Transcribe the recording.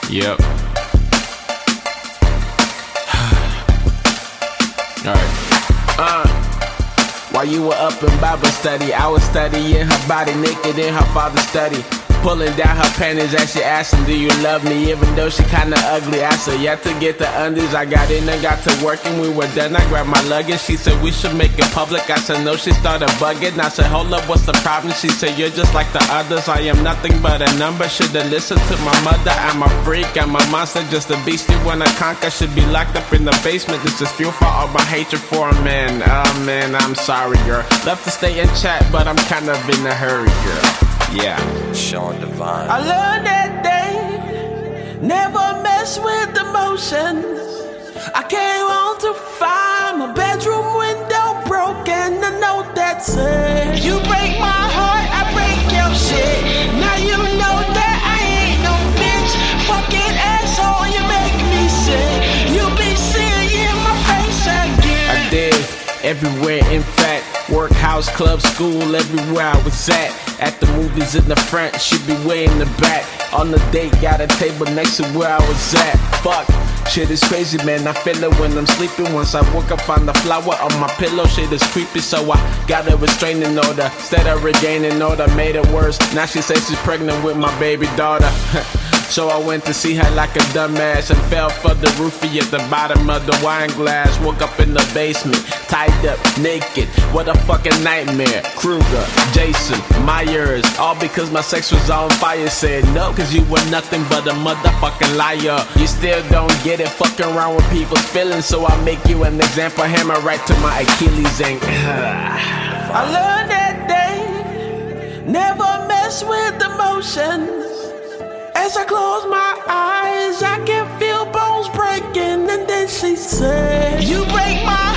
Yep. Alright. While you were up in Bible study, I was studying her body naked in her father's study. Pulling down her panties as she asking, do you love me? Even though she kinda ugly, I said yet to get the undies. I got in and got to working, we were done, I grabbed my luggage. She said we should make it public, I said no, she started bugging. I said hold up, what's the problem? She said you're just like the others, I am nothing but a number. Should've listened to my mother, I'm a freak, I'm a monster, just a beast you wanna conquer. Should be locked up in the basement, this is fuel for all my hatred for a man. Oh man, I'm sorry girl, love to stay and chat, but I'm kind of in a hurry girl. Yeah. Sean Divine. I learned that day, never mess with emotions. I came home to find my bedroom window broken. A note that said, you break my heart, I break your shit. Now you know that I ain't no bitch. Fucking asshole, you make me sick. You be seeing my face again. I did, everywhere in fact. Work, house, club, school, everywhere I was at. At the movies in the front, she be way in the back. On the date, got a table next to where I was at. Fuck, shit is crazy, man. I feel it when I'm sleeping. Once I woke up, find the flower on my pillow. Shit is creepy, so I got a restraining order. Instead of regaining order, made it worse. Now she says she's pregnant with my baby daughter. So I went to see her like a dumbass and fell for the roofie at the bottom of the wine glass. Woke up in the basement, tied up, naked. What a fucking nightmare. Kruger, Jason, Myers, all because my sex was on fire. Said no, cause you were nothing but a motherfucking liar. You still don't get it, fucking around with people's feelings. So I make you an example, hammer right to my Achilles and I learned that day, never mess with emotions. As I close my eyes, I can feel bones breaking. And then she said, you break my